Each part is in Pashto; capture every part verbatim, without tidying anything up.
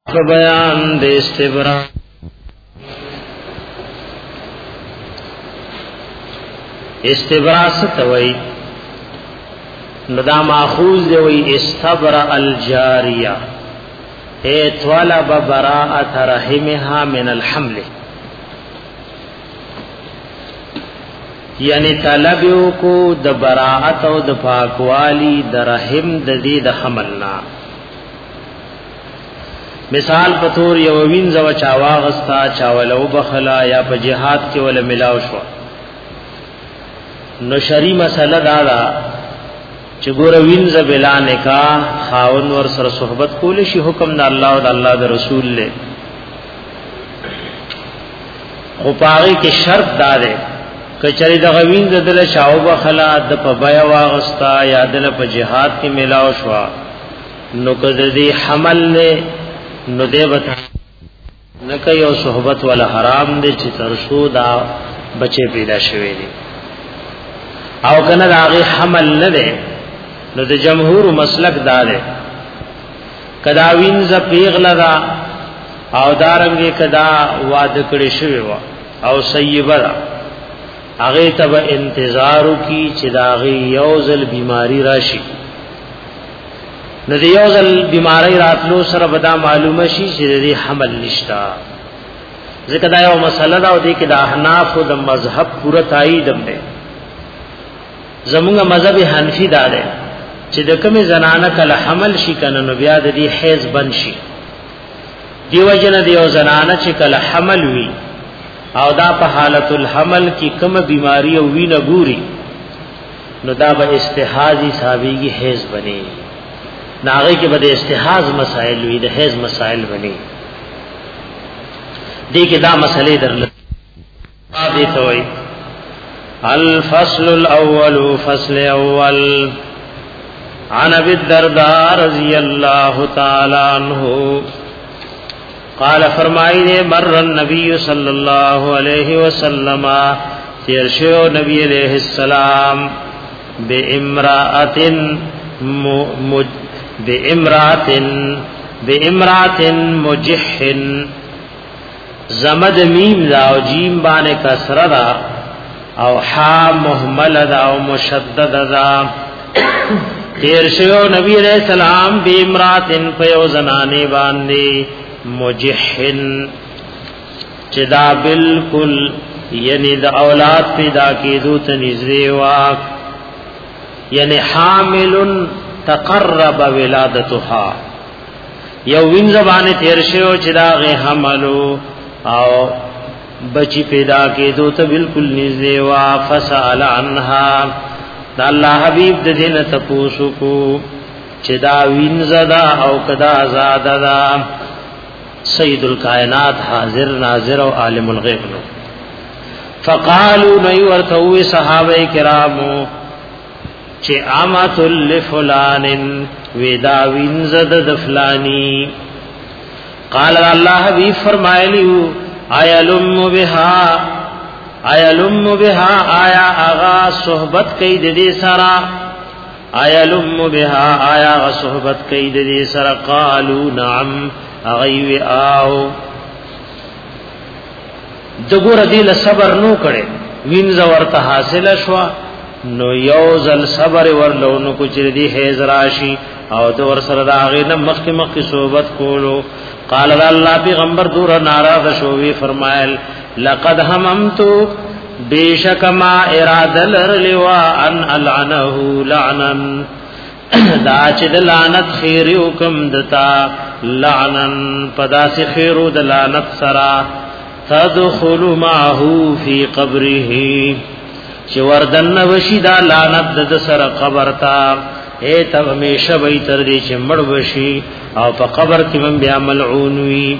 بیان د استبراء استبراء ستوي ندا ماخوذ دی وی استبرأ الجاریہ اے طلب براءت رحمها من الحمل، یعنی طلب کو د براءت او د پاکوالی د رحم د دې د حملنا. مثال پتور یو وینځ و چاواغستا چاولو بخلا یا په جهاد کې ول ملاو شو، نو شری مسله دا دا چې ګور وینځ بلا نکاح خاون ور سره صحبت کول شي، حکم د الله او د الله د رسول له. خو پاره کې شرط دا ده کچری د غوینځ دل چاو بخلا د په بیا واغستا یا دل په جهاد کې ملاو شو، نو کده دې حمل له نو دې وتا نکه یو صحبت ولا حرام دي چې ترشو دا بچي پیدا شوی دي او کنه داغه حمل نه ده، نو د جمهور مسلک دا ده کدا وینځ پیغله دا او دارنګه کدا واده کړي شوی و او سیبه دا هغه ته انتظار کی چې داغه یوزل بیماری راشي، نو د یوزل بیماری راتلو سره بدا معلومه شي چې د حمل نشتا. ځکه دا یو مسله دا او د کې د احناف او د مذهب پوره تایید هم ده. زموږ مذهب حنفی دا ده چې د کومه زنانه کله حمل شي کنه نو بیا د دې حیض بند شي. دیو جن دیو زنانه چې کله حمل وي او دا په حالت الحمل کې کومه بیماری او وینه ګوري، نو دا به استحاضی صاحبېږي حیض بني، ناغی کې بده استحاض مسائل وی د حیض مسائل بني. دې کې دا مسئلے درل دې ته وای الفصل الاول فصل اول عن ابي الدرداء رضی اللہ تعالی عنہ قال فرمائی نے مر النبی صلی اللہ علیہ وسلم تیر شو نبی علیہ السلام بے امرأۃ بِإِمْرَاتٍ بِإِمْرَاتٍ مُجِحٍ زمد میم دا او جیم بانے کسر دا او حا محمل دا او مشدد دا. تیر شو نبی علیہ السلام بِإِمْرَاتٍ پیو زنانے باندے مجحٍ چدا بالکل یعنی دا اولاد پیدا کی دو تنیزوی واک، یعنی حاملن تقرب ولادتها یو وین زبانه تیر شو چې دا غه حملو او بچی پیدا کېدو ته بالکل نږدې وا. فسأل عنها دا الله حبیب د دین تپوسو کو چې دا وین زدا او کدا آزاد دا. سید الکائنات حاضر ناظر او عالم الغیب نو. فقالوا نی ورتو صحابه کرامو چه آمات لفلان ودا وینزد دفلانی. قال اللہ حبیب فرمائے لیو آیا لم بها آیا لم بها آیا آغا صحبت کئی دی سرا آیا لم بها آیا آغا صحبت کئی دی سرا. قالو نعم اغیو آو. دگور دیل صبر نو کرے وینز ورطا حاصل شوا، نو یوزل صبر ورلونو کو چر دی حیض راشی او دو ور سره داغه نه مخک مخک صحبت کولو. قال الله پیغمبر دور ناراض شوی فرمایل لقد هممت بیشک ما اراده لرلوا ان العنه لعنا دا چې د لعنت خیر حکم دتا لعنن پداس خیرو د لعنت سرا تدخل معه فی قبره چې وردن وشي دا لعنت د سر قبر تا اے تب همیشه وي تر دې چې مړ وشي او په قبر کې من بیا ملعون وي.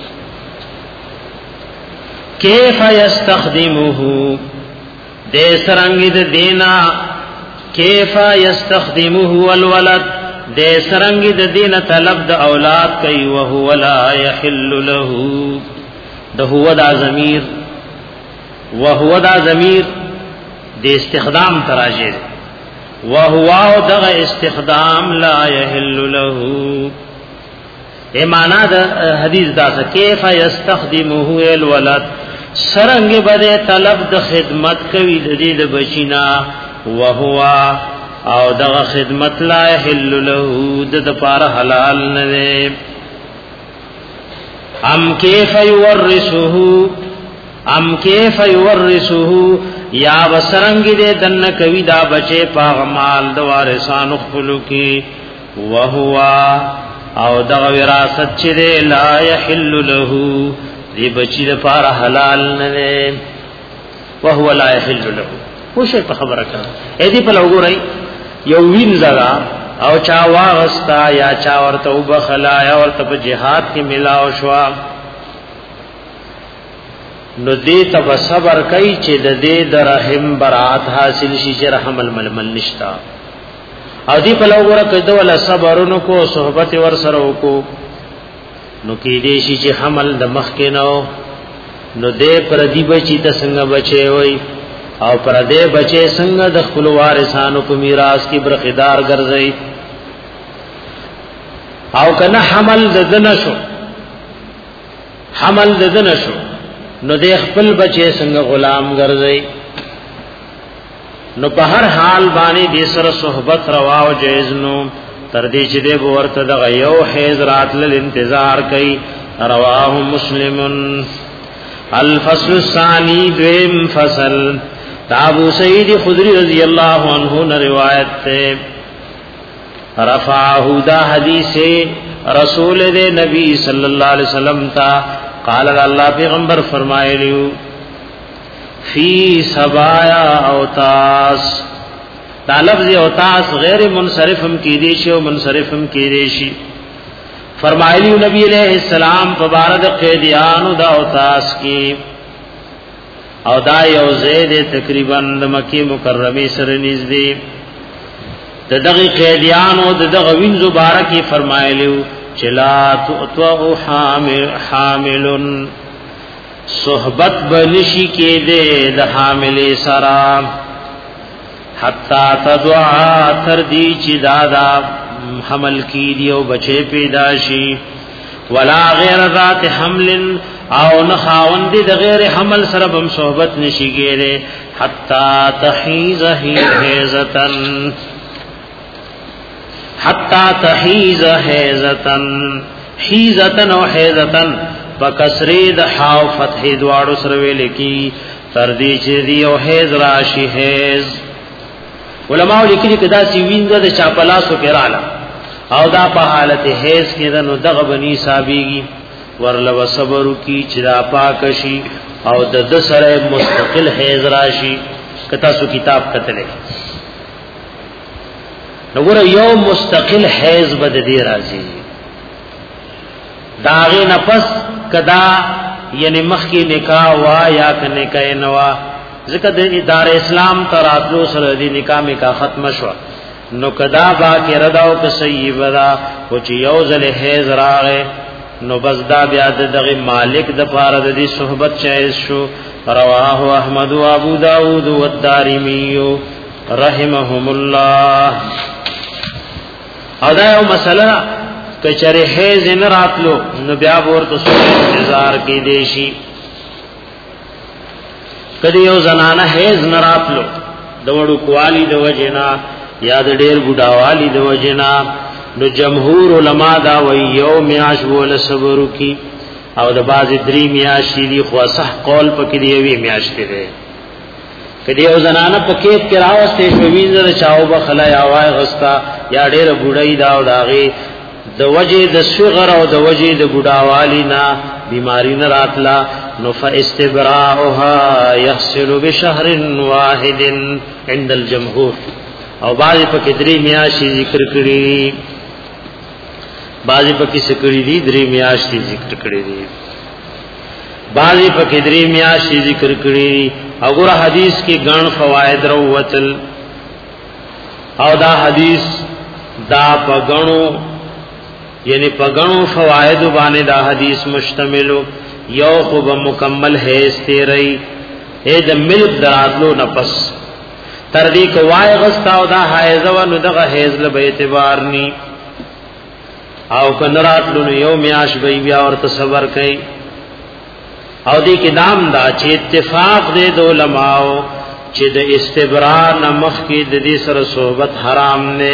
کیف یستخدمه دې سرنګ دې دینا کیف یستخدمه الولد دې سرنګ دې دینا طلب د اولاد کوي او هو لا يحل له ده هو دا ضمیر وهو دا ضمیر د استخدام تراجه وهو دغه استخدام لا يحل له ایمانا دا حدیث دا کیف یستخدمه الولد سرنگ بده طلب د خدمت کوي د دې د بچینا وهو او دغه خدمت لا يحل له د پاره حلال نه ده ام کیف یورثه ام کیف یورثه یا وسرنگ دې دن کوي دا بچي پاغ مال د وارثانو خپل کی وهو او دغه وراثت چې لا يحل له دی بچی د پاره حلال نه ده وهو لا يحل له وشه په خبره کړه اې دې په لوګورای یو وین زرا او چا واغستا یا چا ورته وبخلا یا ورته په jihad کې ملاو شو نو دې ته صبر کوي چې د دې د رحم برات حاصل شي چې رحم الململ نشتا او دې په لوګورا کده ولا صبرونو کو صحبت ور سره وکړو نو کې دې شي چې حمل د مخ کې نو نو دې پر دې بچي ته څنګه بچي وي او پر دې بچي څنګه د خپل وارثانو په میراث کې برخدار ګرځي او کنه حمل د دنشو حمل د دنشو نو دې خپل بچي څنګه غلام ګرځي نو په هر حال باندې دې سره صحبت روا او جایز نو تر دې چې دې ورته د یو حیز راتل انتظار کوي رواه مسلم الفصل الثاني دویم فصل ابو سعید خدری رضی اللہ عنہ نے روایت تے رفعه دا حدیث رسول دے نبی صلی اللہ علیہ وسلم تا قال اللہ پیغمبر فرمائے لیو فی سبایا اوتاس دا لفظ اوتاس غیر منصرفم کی دیشی و منصرفم کی دیشی فرمائے لیو نبی علیہ السلام فبارد قیدیان دا اوتاس کی او دا یو زید تقریبا د مکی مکرمه سره نږدې د دغه قیدیان او د دغه وین مبارکي فرمایلیو چې لا تو حامل حاملن صحبت بنشي کې دې د حامل سرا حتا تدعا تر دې چې دادا حمل کی دیو بچي پیدا شي ولا غیر ذات حمل او نخاوند د غیر حمل سره بم صحبت نشي ګيره حتا تحیز حیزتن حتا تحیز حیزتن حیزتن او حیزتن بکسری د حاو فتح دواړو سره ویل کی تر دې چې دی او حیز راشي حیز علماء لیکلي کدا سی وینځه د چاپلاسو پیراله او دا په حالت حیز کې نو دغه بنی صابيږي ورلو صبر کی چرا پاکشی او د د سره مستقل حیز راشی کتا سو کتاب کتلې نګور یو مستقل حیز بد دی راځي داغه نفس کدا یعنی مخ کی نکاح وا یا کنه کای نوا ذکر د ادارې اسلام تر اتلو سره دی نکاح می کا ختم شو نو کدا با کې رداو ک صحیح ودا او چې یو ځل حیز راغې نو بس دا بیا دغه مالک د پاره د دې صحبت جایز شو رواه احمد و ابو داود و الدارمی رحمهم الله ادا یو مسله کچره حیز نه راتلو نو بیا ورته انتظار کې دیشي کدی یو زنانه حیز نه راتلو د وړو کوالی د وجنا یا د ډیر بډاوالی د وجنا نو جمهور علما دا وی یو میاش ول صبر کی او د باز درې میاش دی خو صح قول پکې دی وی میاش دی کدی او زنانه پکې کې راوسته شوینځه چاو بخلا یا وای غستا یا ډېر بډای دا او داغي د وجه د صغر او د وجه د بډاوالی نا بیماری نه راتلا نو فاستبراؤها يحصل بشهر واحد عند الجمهور او باز پکې درې میاش ذکر کړی بازی پکی سکڑی دی دری میاشتی ذکر کړی دی بازی پکی دری میاشتی ذکر کړی دی اگر حدیث کی گن فوائد روتل او دا حدیث دا پگنو یعنی پگنو فوائد باندې دا حدیث مشتملو یو خوب مکمل حیث تیرئی اے دا ملک دراتلو نفس تردی کو وای غستا او دا حیزو نو دغه حیز له اعتبار نی او کنراتلو یو میاش بی بیا ورته صبر کوي او دې کې نام دا چې اتفاق دې د علماو چې د استبراء نمخ کې د دې سره صحبت حرام نه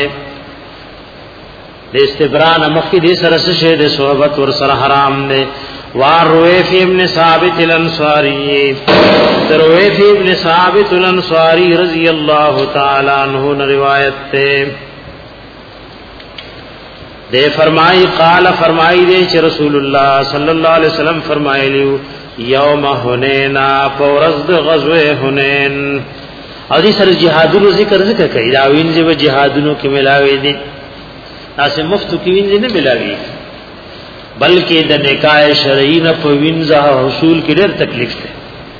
د استبراء نمخ کې دې سره څه د صحبت ور سره حرام نه وارويف ابن ثابت الانصاري درويف ابن ثابت الانصاري رضی اللہ تعالی عنہ نے روایت تے دے فرمائی قال فرمائی دے چې رسول الله صلی الله علیه وسلم فرمایلیو یوم حنین پورز د غزوه حنین او دې سره جهادونو ذکر ذکر کوي دا وینځي و جهادونو کې ملاوي دي تاسو مفتو کې وینځي نه ملاوي بلکې د نکاح شرعي نه په وینځه حصول کې ډېر تکلیف ده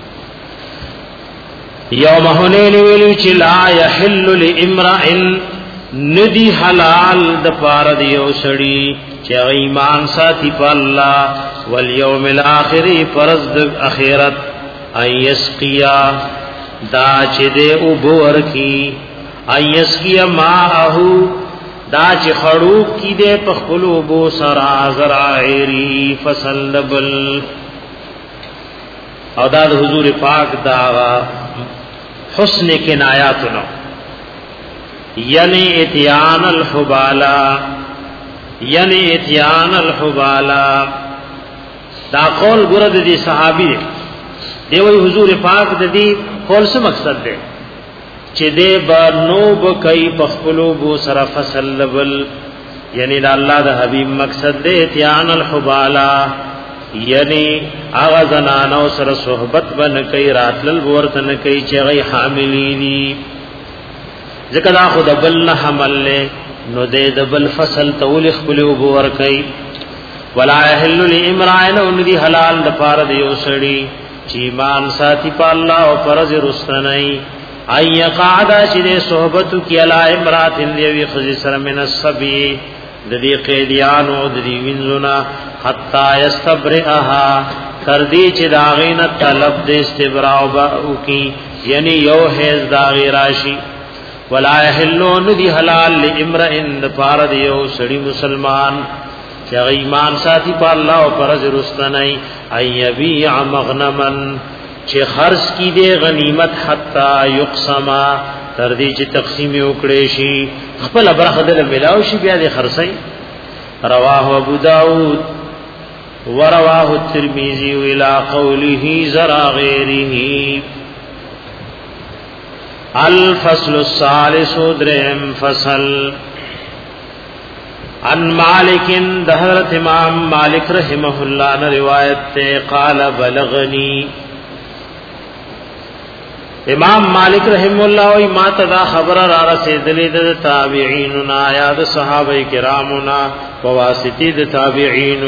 یوم حنین ویلو چې لا یحل لامرئ ندی حلال د پاره دی او سړی چې ایمان ساتي په الله والیوم الاخر پرز د اخرت ایسقیا دا چې دې او بور کی ایسقیا ماهو دا چې خړوب کی دې په خلوبو سرا زرائری فسلبل او دا د حضور پاک دا حسن کنایاتونو یعنی اتیان الحبالا یعنی اتیان الحبالا دا قول ګره د دې صحابي دی وی حضور پاک د دې قول څه مقصد دی چې دې بانو بکای بخلو بو سره فسلبل یعنی دا الله د حبیب مقصد دی اتیان الحبالا یعنی هغه زنانو سره صحبت بن کوي راتل ورته نه کوي چې غي حاملینی ذکر دا خود بل حمل له نو دې د بل فصل تول خپل وبو ور کوي ولا يحل لامرئ ان دي حلال د پاره دی وسړي چې ایمان ساتي په الله او فرض رستنای اي قاعده چې صحبت کی علی امرات دی خزي سره من الصبي د دې قیدیانو د دې وینځونه حتا یستبرئها تر دې چې داغینه طلب د استبراء او کی یعنی یو هیز داغی راشي ولا يحلون دي حلال لامرئ فرض یو سړی مسلمان چې ایمان ساتي په الله او فرض رستنای ايبيع مغنمن چې خرج کی دي غنیمت حتا يقسما تر دې چې تقسیم وکړي شي خپل برخه دل ملاو شي بیا دې خرڅي رواه ابو داود ورواه الترمذي الى قوله زرا غيره الفصل الثالث درهم فصل عن مالک ده حضرت امام مالک رحمه الله نے روایت تے قال بلغنی امام مالک رحمه الله وی ما تدا خبر را رسیدلی د تابعین نا یا د صحابه کرامو نا واسطی د تابعین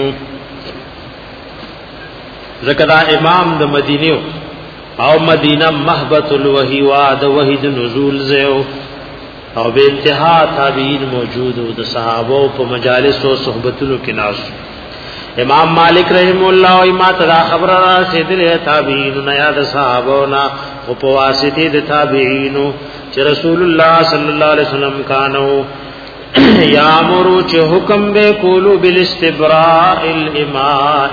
زکدا امام د مدینه او مدینہ محبت الوحی واد وحید نزول زیو او بے انتہا تابعین موجود او د صحابه په مجالس او صحبتونو کې ناس امام مالک رحم الله او ما تدا خبر را سیدل تابعین یا د صحابه نا او په واسطه د تابعین چې رسول الله صلی الله علیه وسلم کانو یامرو چې حکم به کولو بالاستبراء الاماء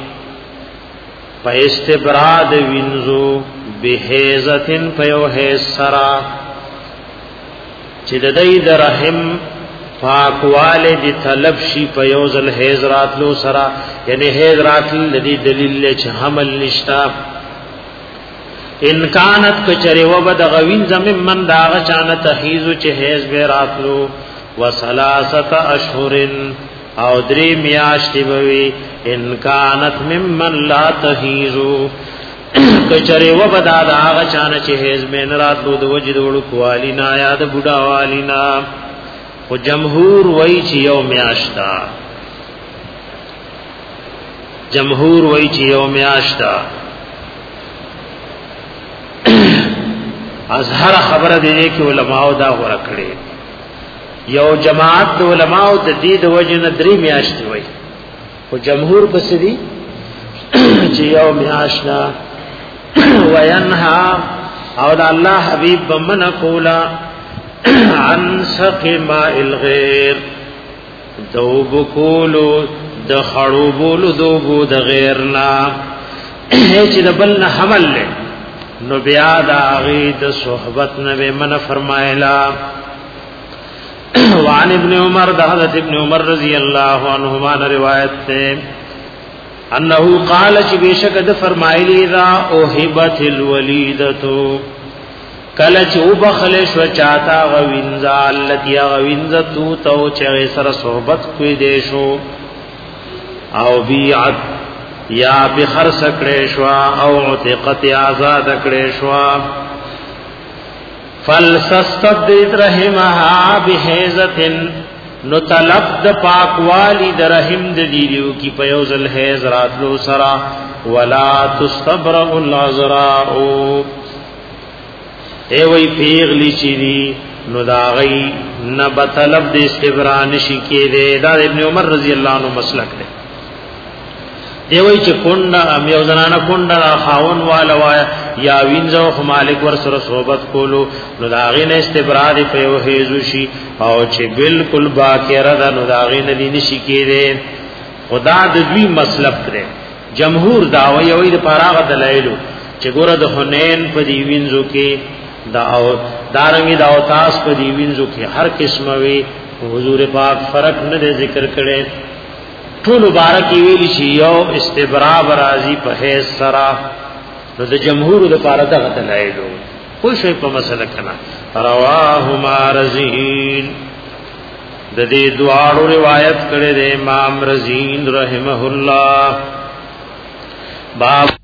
فاستبراد وینزو بهیزتن پیو هیز سرا چې د دې د رحم پاکواله دي طلب شي پیو زل هیز راتلو سرا یعنی هیز راتل لدی دلیل چې حمل نشتا ان کانت کچری وبد غوین زمن من داغه چانه تحیزو چې هیز به راتلو وثلاثه اشهر او درې میاشتې بوي ان کانت ممن لا تحیزو کچره و بدا دا هغه چانه چې هیز مین راتلو د وجد وړو کوالینا یا د بوډا والینا او جمهور وای چې یو میاشتا جمهور وای چې یو میاشتا ازهر خبره دی چې علماء دا غوړه کړي یو جماعت د علماء د دې د وجنه درې میاشتې وای او جمهور بس دي چې یو میاشنا وینها او د الله حبیب بمن کولا عن سق ماء الغیر دوب کولو د خړوبولو دوبو د غیرنا چې د بل نه حمل له نو بیا د هغه د صحبت نه من فرمایلا. وعن ابن عمر د حضرت ابن عمر رضی الله عنهما روایت ده انه قال چې بشک د فرمایلی دا اوهبت الولیدتو کله چې وبخل شو چاته غوینځه التی غوینځه تو تو چې سره صحبت کوي دې شو او بیعت یا بخر سکړې شو او عتقت آزاد کړې شو فلسستبدد رحمها بهزتن نو طلب د پاکوالی د رحم د دیو کی پیوزل هیز راتلو سرا ولا تستبرأ العذراء ای وی پیغلی چی دی نو داغی نبا طلب د استبرا نشی کی دے دا ابن عمر رضی اللہ عنہ مسلک دے دی وی چی کنڈا امیو زنانا کنڈا خاون والا وایا یا وینزو خمالک ورسر صحبت کولو نو داغی نا استبرا دی پیو حیزو شی او چی بالکل باکی ردا نو داغی نا دی نشی کی دے خدا دوی مسلک دے جمهور داوی اوی دی پاراغ دلائلو چی گورا دا حنین پا دی وینزو کی دا او دارنګي دا او تاس په دی وینځو کې هر قسمه وی حضور پاک فرق نه ذکر کړي ټول مبارک ویلی شي یو استبراب راضی په هيڅ سرا نو د جمهور د پاره دغه دلایلو کوئی شی په مسله کنا رواه مارزین د دې دواړو روایت کړي د امام رزین رحمه الله باب